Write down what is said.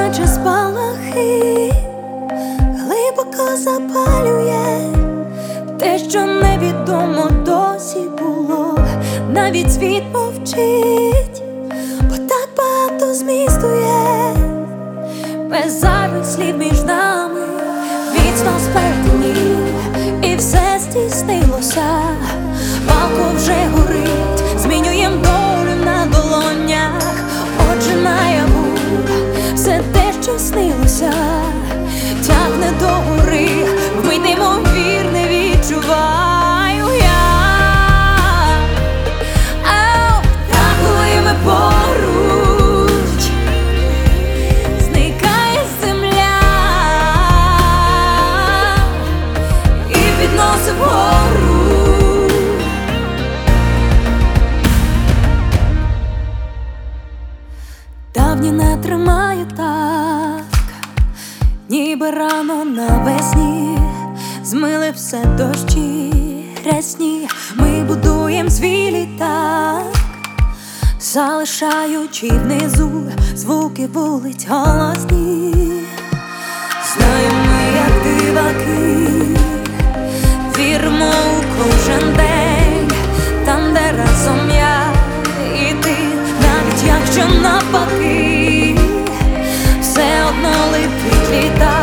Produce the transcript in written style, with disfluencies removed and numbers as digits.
наче спалахи, глибоко запалює те, що невідомо досі було. Навіть світ мовчить, бо так багато змістує. Без зайвих слів між нами міцно сплетені, і все здійснилося. Палко вже горить, змінюєм долю на долонях. Отже, наяву все те, що снилося, тягне до гори, вмить неймовірне відчуваю я. Та коли ми поруч, зникає земля і підносить вгору. Давні не тримає так, ніби рано навесні змили все дощі рясні. Ми будуєм свій літак, залишаючи внизу звуки вулиць голосні. Знаємо ми, як диваки, віримо у кожен день, там, де разом я і ти, навіть якщо навпаки, все одно летить літа.